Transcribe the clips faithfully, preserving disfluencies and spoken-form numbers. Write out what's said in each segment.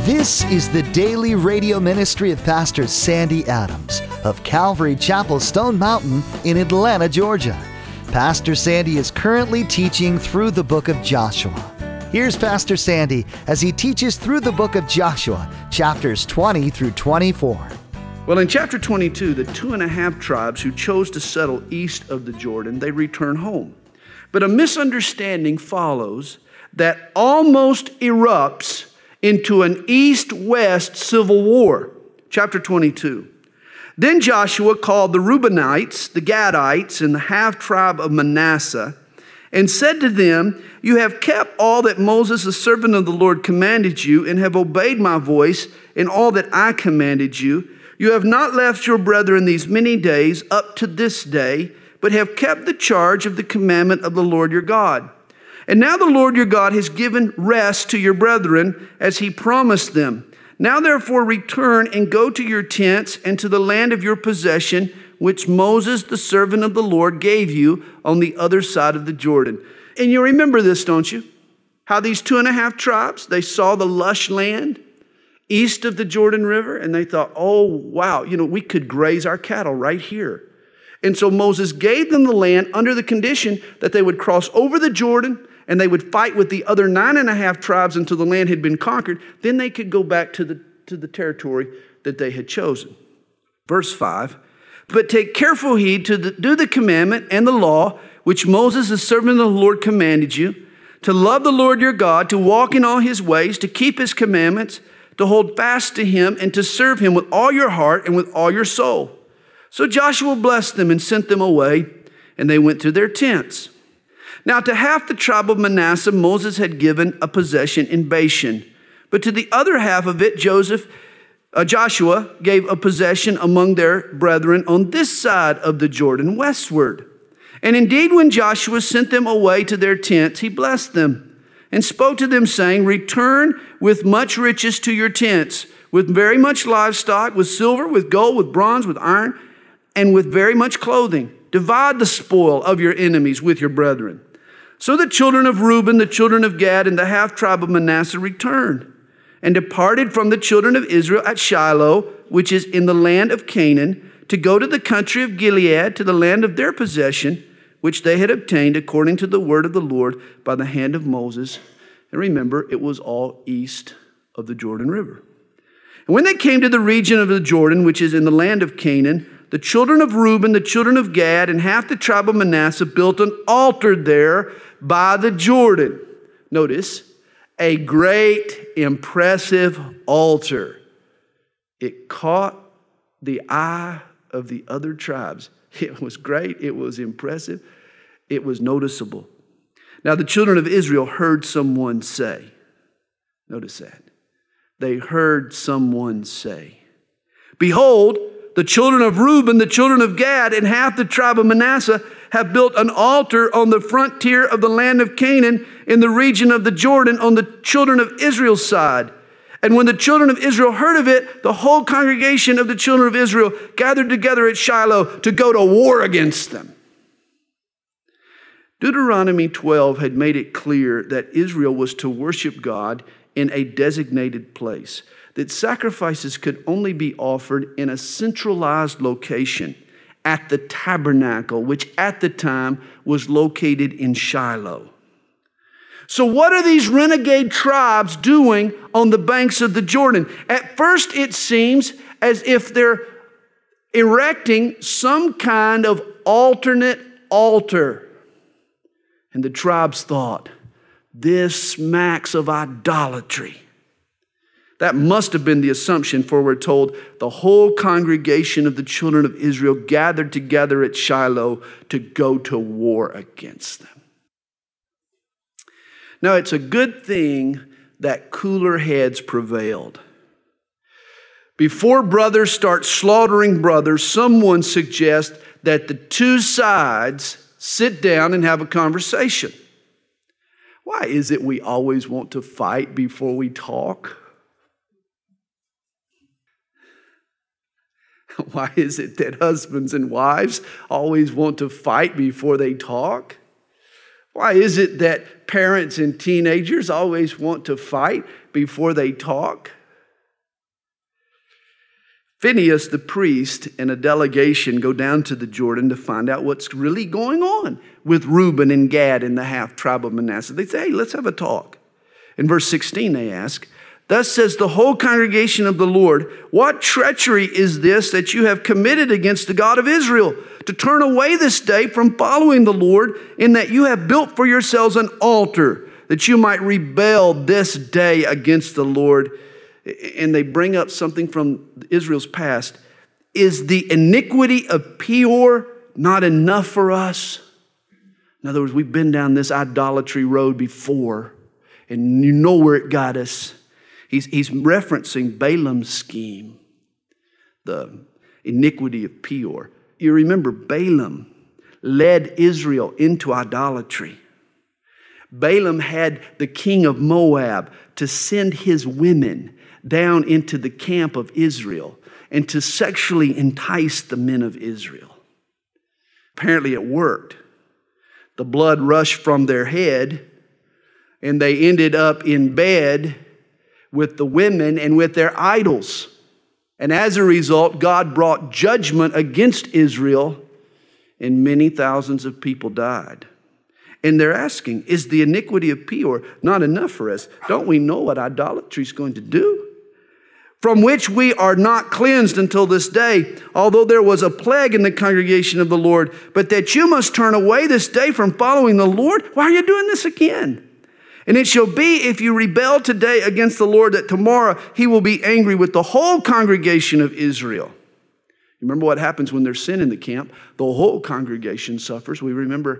This is the daily radio ministry of Pastor Sandy Adams of Calvary Chapel, Stone Mountain in Atlanta, Georgia. Pastor Sandy is currently teaching through the book of Joshua. Here's Pastor Sandy as he teaches through the book of Joshua, chapters twenty through twenty-four. Well, in chapter twenty-two, the two and a half tribes who chose to settle east of the Jordan, they return home. But a misunderstanding follows that almost erupts into an east-west civil war. Chapter twenty-two. Then Joshua called the Reubenites, the Gadites, and the half-tribe of Manasseh, and said to them, "You have kept all that Moses, the servant of the Lord, commanded you, and have obeyed my voice in all that I commanded you. You have not left your brethren these many days up to this day, but have kept the charge of the commandment of the Lord your God. And now the Lord your God has given rest to your brethren as he promised them. Now therefore return and go to your tents and to the land of your possession, which Moses, the servant of the Lord, gave you on the other side of the Jordan." And you remember this, don't you? How these two and a half tribes, they saw the lush land east of the Jordan River, and they thought, oh, wow, you know, we could graze our cattle right here. And so Moses gave them the land under the condition that they would cross over the Jordan and they would fight with the other nine and a half tribes until the land had been conquered. Then they could go back to the, to the territory that they had chosen. Verse five, "But take careful heed to the, do the commandment and the law which Moses, the servant of the Lord, commanded you, to love the Lord your God, to walk in all his ways, to keep his commandments, to hold fast to him, and to serve him with all your heart and with all your soul." So Joshua blessed them and sent them away, and they went to their tents. Now to half the tribe of Manasseh, Moses had given a possession in Bashan, but to the other half of it, Joseph, uh, Joshua gave a possession among their brethren on this side of the Jordan westward. And indeed, when Joshua sent them away to their tents, he blessed them and spoke to them, saying, "Return with much riches to your tents, with very much livestock, with silver, with gold, with bronze, with iron, and with very much clothing. Divide the spoil of your enemies with your brethren." So the children of Reuben, the children of Gad, and the half-tribe of Manasseh returned and departed from the children of Israel at Shiloh, which is in the land of Canaan, to go to the country of Gilead, to the land of their possession, which they had obtained according to the word of the Lord by the hand of Moses. And remember, it was all east of the Jordan River. And when they came to the region of the Jordan, which is in the land of Canaan, the children of Reuben, the children of Gad, and half the tribe of Manasseh built an altar there by the Jordan. Notice, a great, impressive altar. It caught the eye of the other tribes. It was great. It was impressive. It was noticeable. Now the children of Israel heard someone say, notice that. They heard someone say, "Behold, the children of Reuben, the children of Gad, and half the tribe of Manasseh have built an altar on the frontier of the land of Canaan in the region of the Jordan on the children of Israel's side." And when the children of Israel heard of it, the whole congregation of the children of Israel gathered together at Shiloh to go to war against them. Deuteronomy twelve had made it clear that Israel was to worship God in a designated place, that sacrifices could only be offered in a centralized location at the tabernacle, which at the time was located in Shiloh. So what are these renegade tribes doing on the banks of the Jordan? At first, it seems as if they're erecting some kind of alternate altar. And the tribes thought, this smacks of idolatry. That must have been the assumption, for we're told the whole congregation of the children of Israel gathered together at Shiloh to go to war against them. Now, it's a good thing that cooler heads prevailed. Before brothers start slaughtering brothers, someone suggests that the two sides sit down and have a conversation. Why is it we always want to fight before we talk? Why is it that husbands and wives always want to fight before they talk? Why is it that parents and teenagers always want to fight before they talk? Phinehas, the priest, and a delegation go down to the Jordan to find out what's really going on with Reuben and Gad and the half tribe of Manasseh. They say, hey, let's have a talk. In verse sixteen, they ask, thus says the whole congregation of the Lord, what treachery is this that you have committed against the God of Israel, to turn away this day from following the Lord, in that you have built for yourselves an altar, that you might rebel this day against the Lord? And they bring up something from Israel's past. Is the iniquity of Peor not enough for us? In other words, we've been down this idolatry road before, and you know where it got us. He's, he's referencing Balaam's scheme, the iniquity of Peor. You remember Balaam led Israel into idolatry. Balaam had the king of Moab to send his women down into the camp of Israel and to sexually entice the men of Israel. Apparently it worked. The blood rushed from their head, and they ended up in bed with the women and with their idols. And as a result, God brought judgment against Israel, and many thousands of people died. And they're asking, is the iniquity of Peor not enough for us? Don't we know what idolatry is going to do? From which we are not cleansed until this day, although there was a plague in the congregation of the Lord, but that you must turn away this day from following the Lord? Why are you doing this again? And it shall be, if you rebel today against the Lord, that tomorrow he will be angry with the whole congregation of Israel. You remember what happens when there's sin in the camp? The whole congregation suffers. We remember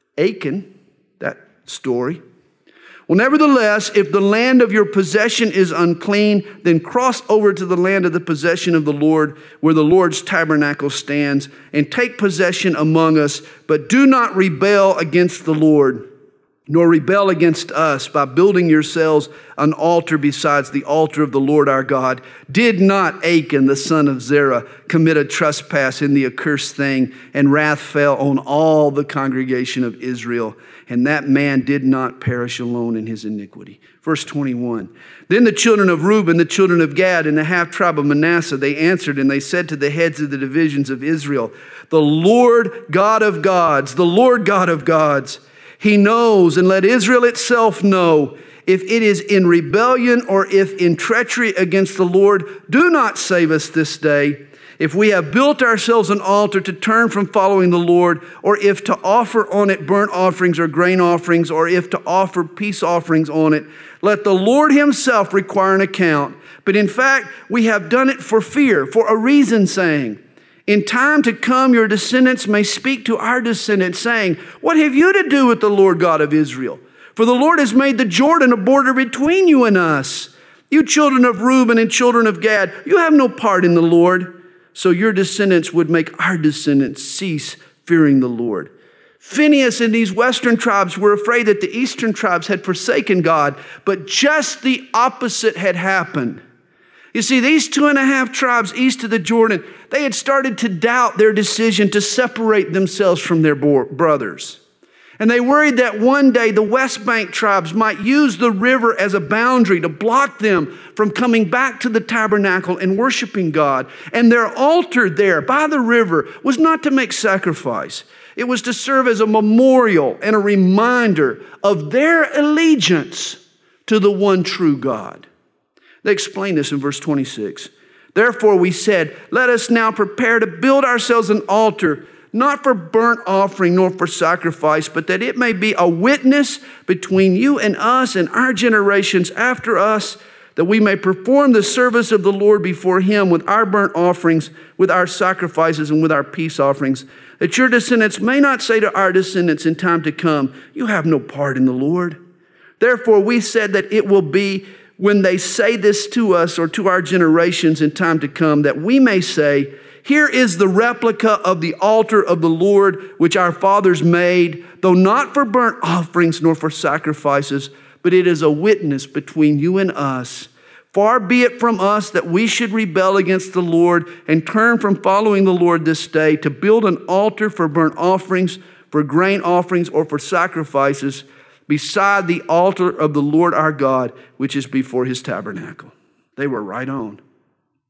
Achan, that story. Well, nevertheless, if the land of your possession is unclean, then cross over to the land of the possession of the Lord, where the Lord's tabernacle stands, and take possession among us, but do not rebel against the Lord, nor rebel against us by building yourselves an altar besides the altar of the Lord our God. Did not Achan, the son of Zerah, commit a trespass in the accursed thing, and wrath fell on all the congregation of Israel? And that man did not perish alone in his iniquity. Verse twenty-one, then the children of Reuben, the children of Gad, and the half tribe of Manasseh, they answered and they said to the heads of the divisions of Israel, the Lord God of gods, the Lord God of gods, he knows, and let Israel itself know, if it is in rebellion or if in treachery against the Lord, do not save us this day. If we have built ourselves an altar to turn from following the Lord, or if to offer on it burnt offerings or grain offerings, or if to offer peace offerings on it, let the Lord himself require an account. But in fact, we have done it for fear, for a reason, saying, in time to come, your descendants may speak to our descendants, saying, what have you to do with the Lord God of Israel? For the Lord has made the Jordan a border between you and us. You children of Reuben and children of Gad, you have no part in the Lord. So your descendants would make our descendants cease fearing the Lord. Phinehas and these western tribes were afraid that the eastern tribes had forsaken God, but just the opposite had happened. You see, these two and a half tribes east of the Jordan, they had started to doubt their decision to separate themselves from their brothers. And they worried that one day the West Bank tribes might use the river as a boundary to block them from coming back to the tabernacle and worshiping God. And their altar there by the river was not to make sacrifice. It was to serve as a memorial and a reminder of their allegiance to the one true God. They explain this in verse twenty-six. Therefore we said, let us now prepare to build ourselves an altar, not for burnt offering nor for sacrifice, but that it may be a witness between you and us and our generations after us, that we may perform the service of the Lord before him with our burnt offerings, with our sacrifices, and with our peace offerings, that your descendants may not say to our descendants in time to come, you have no part in the Lord. Therefore we said that it will be when they say this to us or to our generations in time to come, that we may say, here is the replica of the altar of the Lord, which our fathers made, though not for burnt offerings nor for sacrifices, but it is a witness between you and us. Far be it from us that we should rebel against the Lord and turn from following the Lord this day to build an altar for burnt offerings, for grain offerings, or for sacrifices, beside the altar of the Lord our God, which is before his tabernacle. They were right on.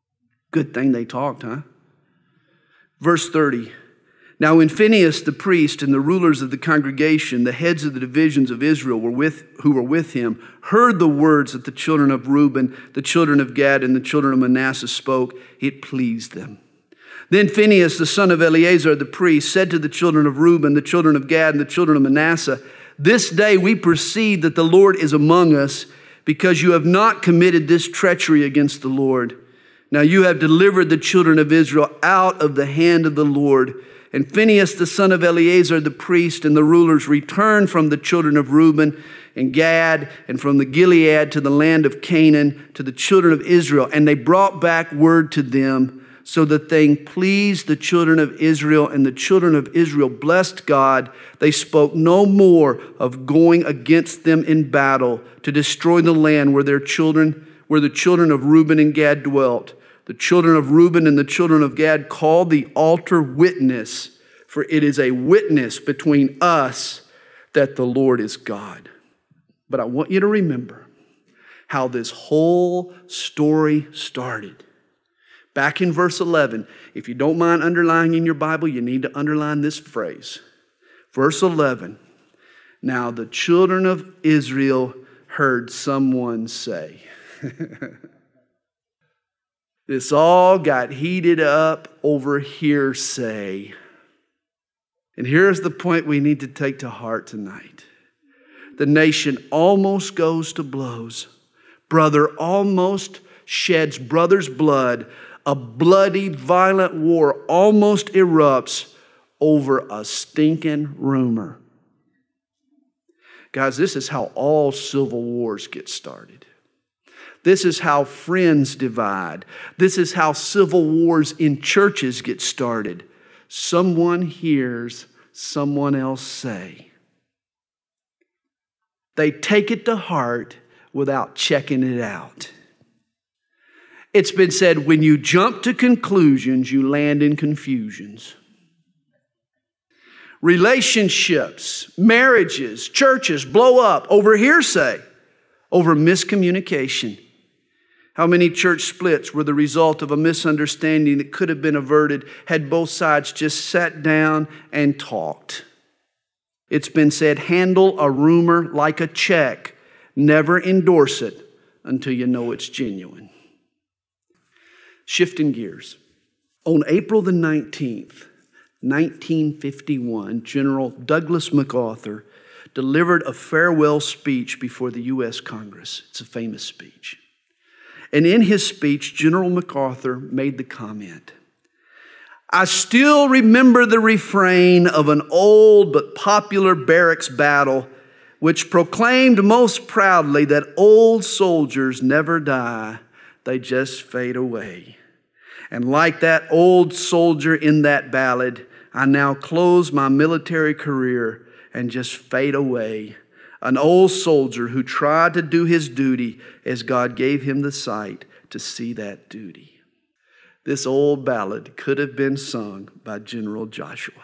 Good thing they talked, huh? Verse thirty. Now when Phinehas the priest and the rulers of the congregation, the heads of the divisions of Israel were with, who were with him, heard the words that the children of Reuben, the children of Gad, and the children of Manasseh spoke, it pleased them. Then Phinehas, the son of Eleazar the priest, said to the children of Reuben, the children of Gad, and the children of Manasseh, this day we perceive that the Lord is among us, because you have not committed this treachery against the Lord. Now you have delivered the children of Israel out of the hand of the Lord. And Phinehas, the son of Eleazar the priest, and the rulers returned from the children of Reuben and Gad, and from the Gilead to the land of Canaan, to the children of Israel. And they brought back word to them, so the thing pleased the children of Israel, and the children of Israel blessed God. They spoke no more of going against them in battle to destroy the land where their children, where the children of Reuben and Gad dwelt. The children of Reuben and the children of Gad called the altar Witness, for it is a witness between us that the Lord is God. But I want you to remember how this whole story started. Back in verse eleven, if you don't mind underlining in your Bible, you need to underline this phrase. Verse eleven, now the children of Israel heard someone say. This all got heated up over hearsay. And here's the point we need to take to heart tonight. The nation almost goes to blows. Brother almost sheds brother's blood. A bloody, violent war almost erupts over a stinking rumor. Guys, this is how all civil wars get started. This is how friends divide. This is how civil wars in churches get started. Someone hears someone else say. They take it to heart without checking it out. It's been said, when you jump to conclusions, you land in confusions. Relationships, marriages, churches blow up over hearsay, over miscommunication. How many church splits were the result of a misunderstanding that could have been averted had both sides just sat down and talked? It's been said, handle a rumor like a check. Never endorse it until you know it's genuine. Shifting gears. On April the nineteenth, nineteen fifty-one, General Douglas MacArthur delivered a farewell speech before the U S Congress. It's a famous speech. And in his speech, General MacArthur made the comment, I still remember the refrain of an old but popular barracks battle which proclaimed most proudly that old soldiers never die, they just fade away. And like that old soldier in that ballad, I now close my military career and just fade away. An old soldier who tried to do his duty as God gave him the sight to see that duty. This old ballad could have been sung by General Joshua.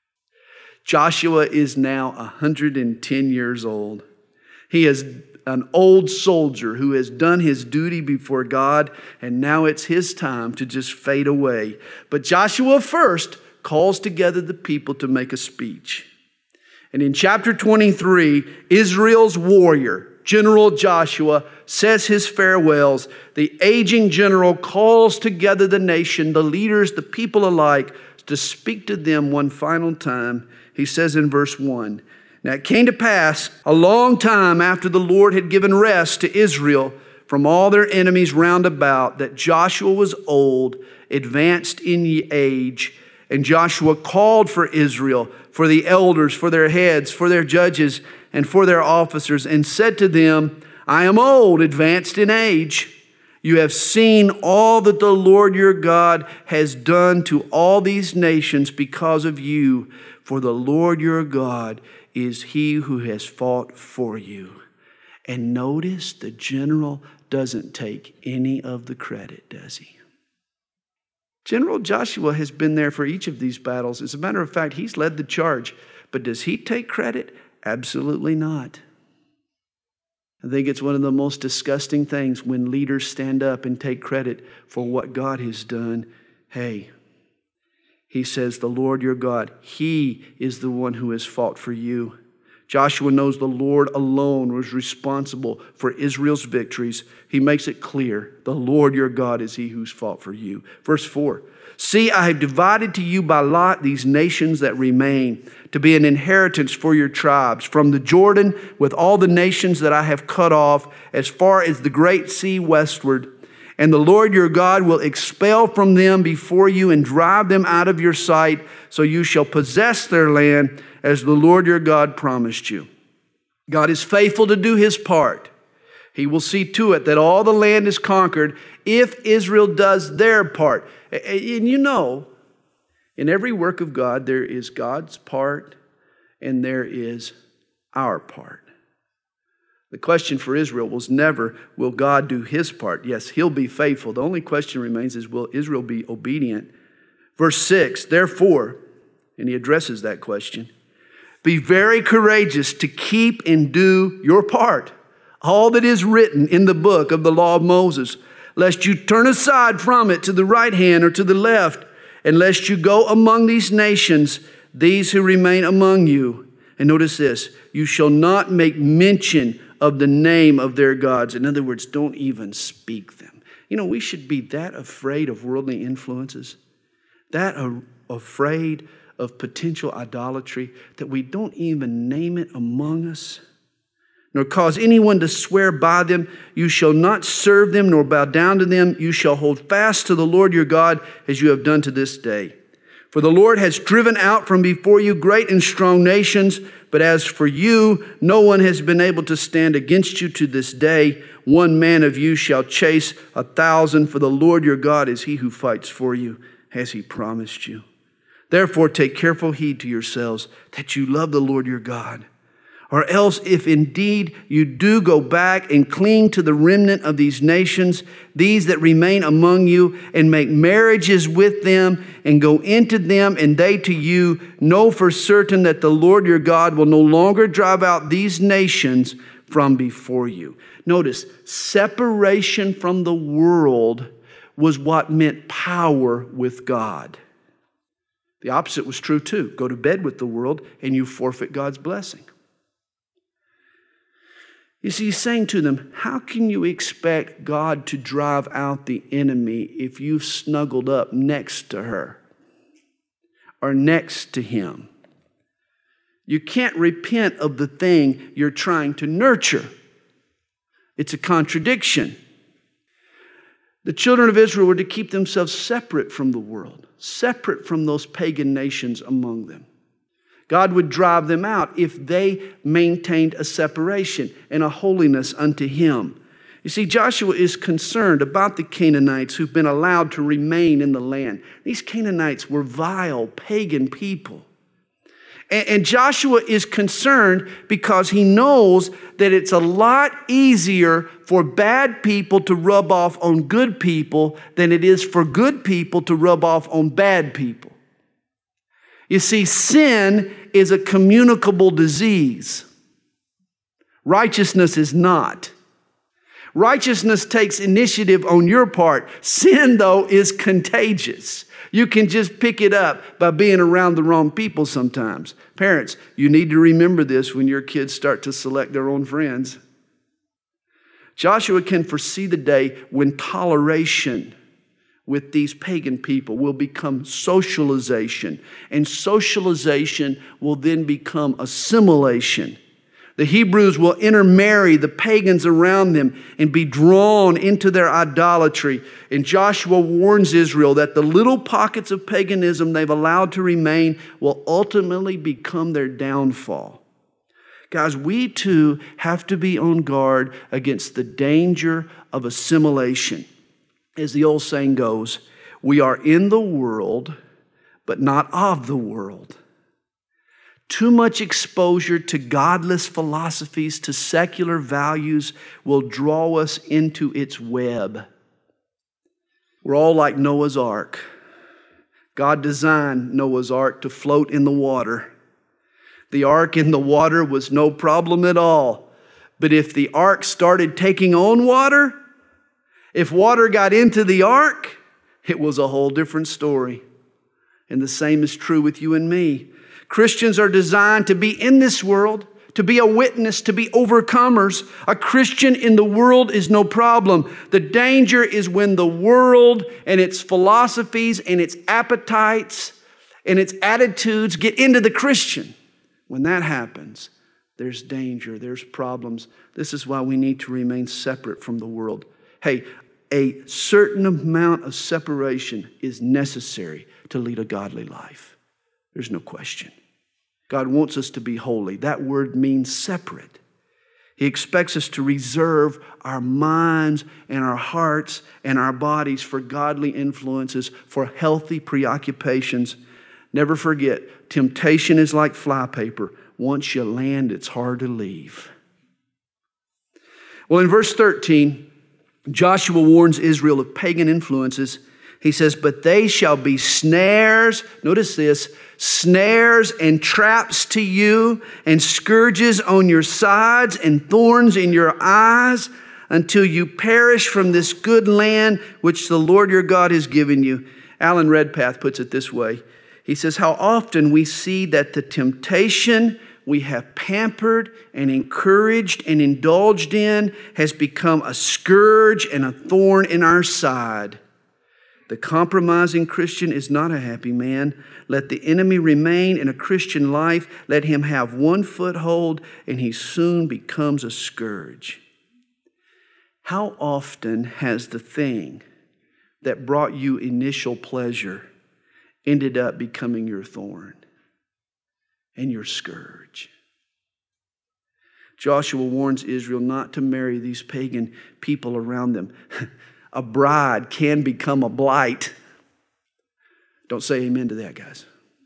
Joshua is now one hundred ten years old. He is an old soldier who has done his duty before God, and now it's his time to just fade away. But Joshua first calls together the people to make a speech. And in chapter twenty-three, Israel's warrior, General Joshua, says his farewells. The aging general calls together the nation, the leaders, the people alike, to speak to them one final time. He says in verse one, now it came to pass a long time after the Lord had given rest to Israel from all their enemies round about, that Joshua was old, advanced in age, and Joshua called for Israel, for the elders, for their heads, for their judges, and for their officers, and said to them, I am old, advanced in age. You have seen all that the Lord your God has done to all these nations because of you, for the Lord your God is he who has fought for you. And notice the general doesn't take any of the credit, does he? General Joshua has been there for each of these battles. As a matter of fact, he's led the charge. But does he take credit? Absolutely not. I think it's one of the most disgusting things when leaders stand up and take credit for what God has done. Hey, he says, the Lord your God, he is the one who has fought for you. Joshua knows the Lord alone was responsible for Israel's victories. He makes it clear, the Lord your God is he who's fought for you. Verse four, see, I have divided to you by lot these nations that remain, to be an inheritance for your tribes, from the Jordan with all the nations that I have cut off, as far as the great sea westward. And the Lord your God will expel from them before you and drive them out of your sight, so you shall possess their land as the Lord your God promised you. God is faithful to do his part. He will see to it that all the land is conquered if Israel does their part. And you know, in every work of God, there is God's part and there is our part. The question for Israel was never, will God do his part? Yes, he'll be faithful. The only question remains is, will Israel be obedient? Verse six, therefore, and he addresses that question, be very courageous to keep and do your part, all that is written in the book of the law of Moses, lest you turn aside from it to the right hand or to the left, and lest you go among these nations, these who remain among you. And notice this, you shall not make mention of the name of their gods. In other words, don't even speak them. You know, we should be that afraid of worldly influences, that a- afraid of potential idolatry, that we don't even name it among us, nor cause anyone to swear by them. You shall not serve them, nor bow down to them. You shall hold fast to the Lord your God, as you have done to this day. For the Lord has driven out from before you great and strong nations, but as for you, no one has been able to stand against you to this day. One man of you shall chase a thousand, for the Lord your God is he who fights for you, as he promised you. Therefore, take careful heed to yourselves that you love the Lord your God. Or else, if indeed you do go back and cling to the remnant of these nations, these that remain among you, and make marriages with them, and go into them, and they to you, know for certain that the Lord your God will no longer drive out these nations from before you. Notice, separation from the world was what meant power with God. The opposite was true too. Go to bed with the world, and you forfeit God's blessing. You see, he's saying to them, how can you expect God to drive out the enemy if you've snuggled up next to her or next to him? You can't repent of the thing you're trying to nurture. It's a contradiction. The children of Israel were to keep themselves separate from the world, separate from those pagan nations among them. God would drive them out if they maintained a separation and a holiness unto him. You see, Joshua is concerned about the Canaanites who've been allowed to remain in the land. These Canaanites were vile, pagan people. And, and Joshua is concerned because he knows that it's a lot easier for bad people to rub off on good people than it is for good people to rub off on bad people. You see, sin is a communicable disease. Righteousness is not. Righteousness takes initiative on your part. Sin, though, is contagious. You can just pick it up by being around the wrong people sometimes. Parents, you need to remember this when your kids start to select their own friends. Joshua can foresee the day when toleration with these pagan people will become socialization, and socialization will then become assimilation. The Hebrews will intermarry the pagans around them and be drawn into their idolatry. And Joshua warns Israel that the little pockets of paganism they've allowed to remain will ultimately become their downfall. Guys, we too have to be on guard against the danger of assimilation. As the old saying goes, we are in the world, but not of the world. Too much exposure to godless philosophies, to secular values, will draw us into its web. We're all like Noah's Ark. God designed Noah's Ark to float in the water. The ark in the water was no problem at all. But if the ark started taking on water, if water got into the ark, it was a whole different story. And the same is true with you and me. Christians are designed to be in this world, to be a witness, to be overcomers. A Christian in the world is no problem. The danger is when the world and its philosophies and its appetites and its attitudes get into the Christian. When that happens, there's danger, there's problems. This is why we need to remain separate from the world. Hey, a certain amount of separation is necessary to lead a godly life. There's no question. God wants us to be holy. That word means separate. He expects us to reserve our minds and our hearts and our bodies for godly influences, for healthy preoccupations. Never forget, temptation is like flypaper. Once you land, it's hard to leave. Well, in verse thirteen, Joshua warns Israel of pagan influences. He says, but they shall be snares, notice this, snares and traps to you, and scourges on your sides, and thorns in your eyes, until you perish from this good land which the Lord your God has given you. Alan Redpath puts it this way. He says, how often we see that the temptation we have pampered and encouraged and indulged in has become a scourge and a thorn in our side. The compromising Christian is not a happy man. Let the enemy remain in a Christian life. Let him have one foothold, and he soon becomes a scourge. How often has the thing that brought you initial pleasure ended up becoming your thorn and your scourge? Joshua warns Israel not to marry these pagan people around them. A bride can become a blight. Don't say amen to that, guys.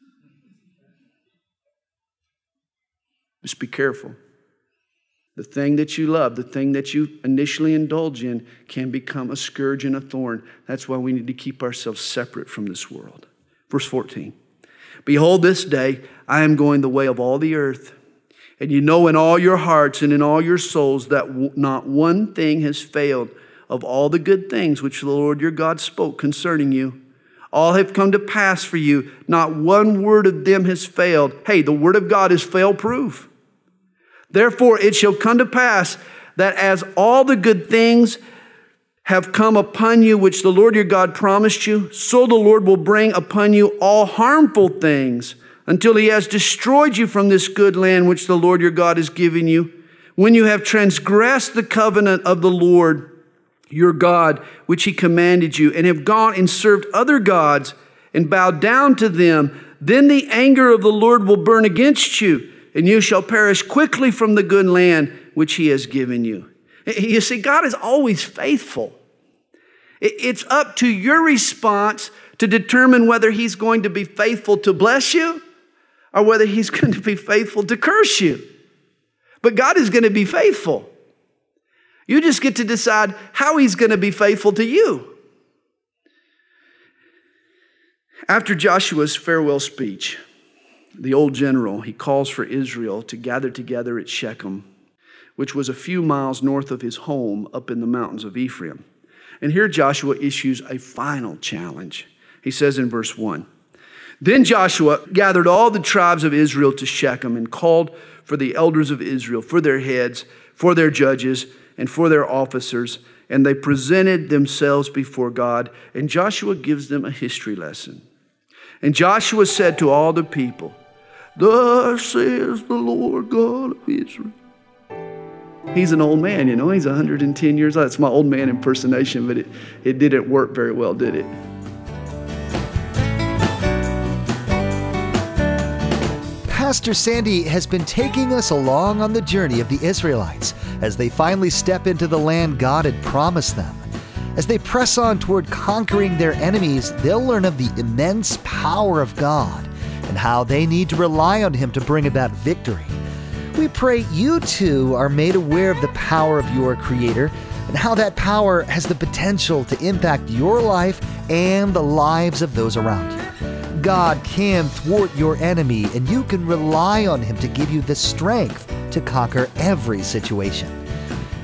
Just be careful. The thing that you love, the thing that you initially indulge in, can become a scourge and a thorn. That's why we need to keep ourselves separate from this world. Verse fourteen. Behold, this day I am going the way of all the earth. And you know in all your hearts and in all your souls that w- not one thing has failed of all the good things which the Lord your God spoke concerning you. All have come to pass for you. Not one word of them has failed. Hey, the word of God is fail-proof. Therefore it shall come to pass that as all the good things have come upon you, which the Lord your God promised you, so the Lord will bring upon you all harmful things until he has destroyed you from this good land which the Lord your God has given you. When you have transgressed the covenant of the Lord your God, which he commanded you, and have gone and served other gods and bowed down to them, then the anger of the Lord will burn against you, and you shall perish quickly from the good land which he has given you. You see, God is always faithful. It's up to your response to determine whether he's going to be faithful to bless you or whether he's going to be faithful to curse you. But God is going to be faithful. You just get to decide how he's going to be faithful to you. After Joshua's farewell speech, the old general, he calls for Israel to gather together at Shechem, which was a few miles north of his home up in the mountains of Ephraim. And here Joshua issues a final challenge. He says in verse one, then Joshua gathered all the tribes of Israel to Shechem and called for the elders of Israel, for their heads, for their judges, and for their officers, and they presented themselves before God, and Joshua gives them a history lesson. And Joshua said to all the people, thus says the Lord God of Israel. He's an old man, you know, he's one hundred ten years old. It's my old man impersonation, but it, it didn't work very well, did it? Pastor Sandy has been taking us along on the journey of the Israelites as they finally step into the land God had promised them. As they press on toward conquering their enemies, they'll learn of the immense power of God and how they need to rely on Him to bring about victory. We pray you too are made aware of the power of your Creator and how that power has the potential to impact your life and the lives of those around you. God can thwart your enemy, and you can rely on Him to give you the strength to conquer every situation.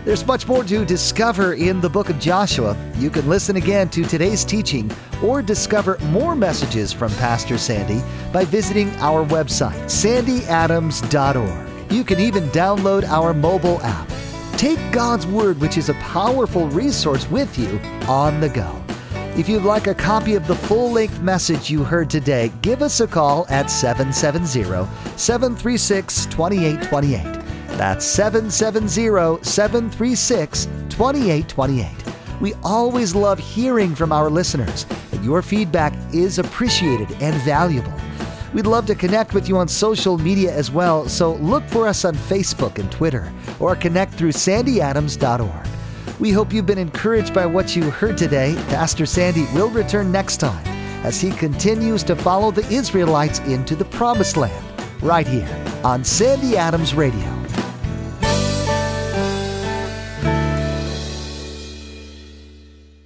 There's much more to discover in the book of Joshua. You can listen again to today's teaching or discover more messages from Pastor Sandy by visiting our website, sandy adams dot org. You can even download our mobile app. Take God's Word, which is a powerful resource, with you on the go. If you'd like a copy of the full-length message you heard today, give us a call at seven seven zero, seven three six, two eight two eight. That's seven seven zero, seven three six, two eight two eight. We always love hearing from our listeners, and your feedback is appreciated and valuable. We'd love to connect with you on social media as well, so look for us on Facebook and Twitter, or connect through sandy adams dot org. We hope you've been encouraged by what you heard today. Pastor Sandy will return next time as he continues to follow the Israelites into the Promised Land, right here on Sandy Adams Radio.